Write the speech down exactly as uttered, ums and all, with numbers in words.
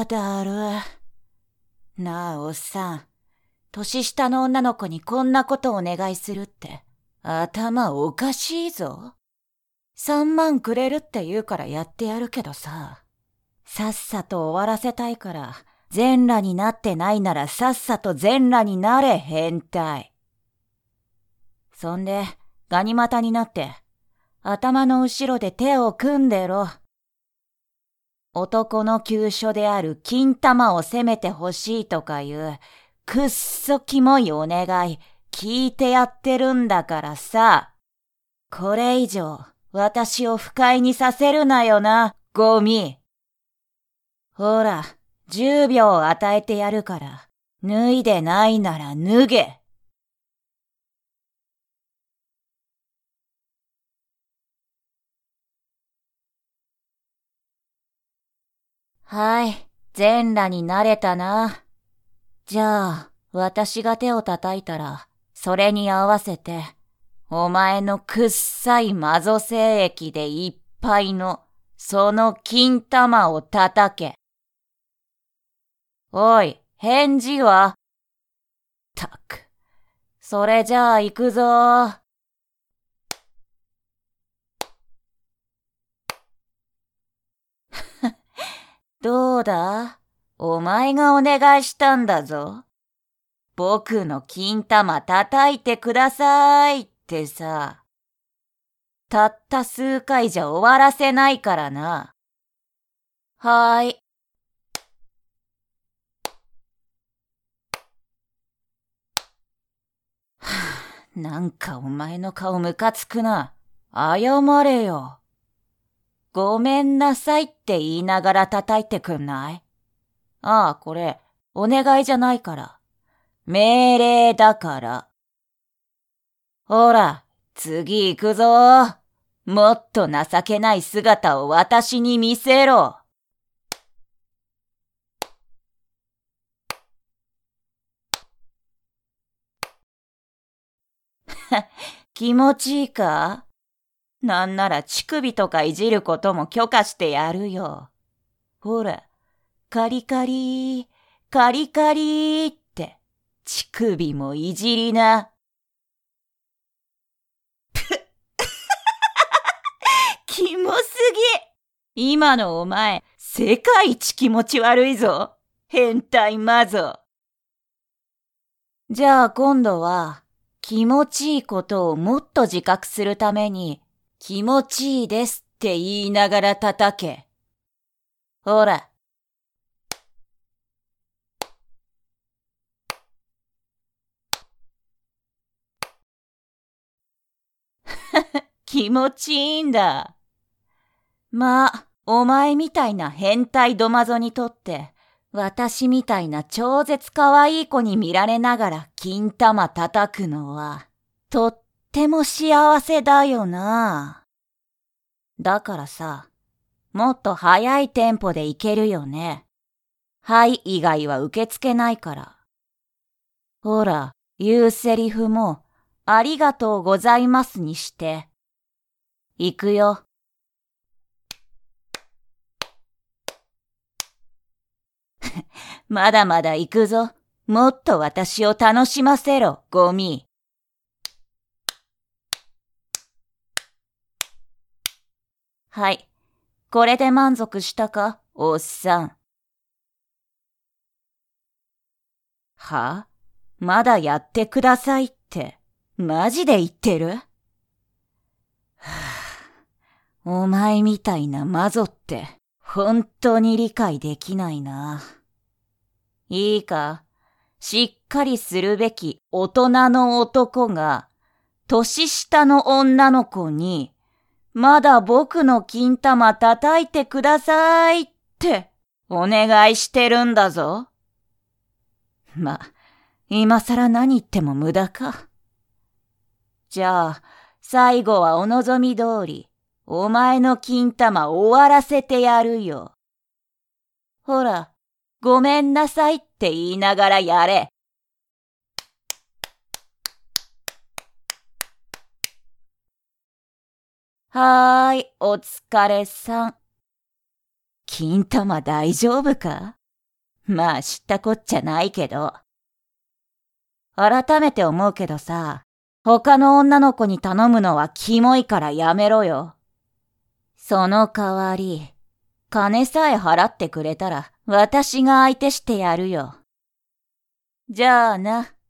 あだる。なあ、おっさん。年下の女の子にこんなことお願いするって、頭おかしいぞ。三万くれるって言うからやってやるけどさ。さっさと終わらせたいから、全裸になってないならさっさと全裸になれ、変態。そんで、ガニ股になって、頭の後ろで手を組んでろ。男の急所である金玉を攻めてほしいとかいう、くっそキモいお願い、聞いてやってるんだからさ。これ以上、私を不快にさせるなよな、ゴミ。ほら、十秒与えてやるから、脱いでないなら脱げ。はい、全裸になれたな。じゃあ、私が手を叩いたら、それに合わせて、お前のくっさいマゾ精液でいっぱいの、その金玉を叩け。おい、返事は？たく、それじゃあ行くぞー。どうだ？お前がお願いしたんだぞ。僕の金玉叩いてくださいってさ。たった数回じゃ終わらせないからな。はーい。はぁ、なんかお前の顔ムカつくな。謝れよ。ごめんなさいって言いながら叩いてくんない？ああ、これ、お願いじゃないから。命令だから。ほら、次行くぞ。もっと情けない姿を私に見せろ。気持ちいいか？なんなら乳首とかいじることも許可してやるよ。ほら、カリカリー、カリカリーって、乳首もいじりな。キモすぎ！今のお前、世界一気持ち悪いぞ。変態マゾ。じゃあ今度は、気持ちいいことをもっと自覚するために、気持ちいいですって言いながら叩け。ほら。気持ちいいんだ。まあ、お前みたいな変態ドマゾにとって、私みたいな超絶可愛い子に見られながら金玉叩くのは、とっても幸せだよな。だからさ、もっと早いテンポでいけるよね。はい以外は受け付けないから。ほら、言うセリフも、ありがとうございますにして。行くよ。まだまだ行くぞ。もっと私を楽しませろ、ゴミ。はい。これで満足したか、おっさん。は？まだやってくださいって、マジで言ってる？はぁ、お前みたいなマゾって、本当に理解できないな。いいか、しっかりするべき大人の男が、年下の女の子に、まだ僕の金玉叩いてくださいってお願いしてるんだぞ。ま、今更何言っても無駄か。じゃあ、最後はお望み通り、お前の金玉終わらせてやるよ。ほら、ごめんなさいって言いながらやれ。はーい、お疲れさん。金玉大丈夫か？ まあ知ったこっちゃないけど。改めて思うけどさ、他の女の子に頼むのはキモいからやめろよ。その代わり、金さえ払ってくれたら私が相手してやるよ。じゃあな。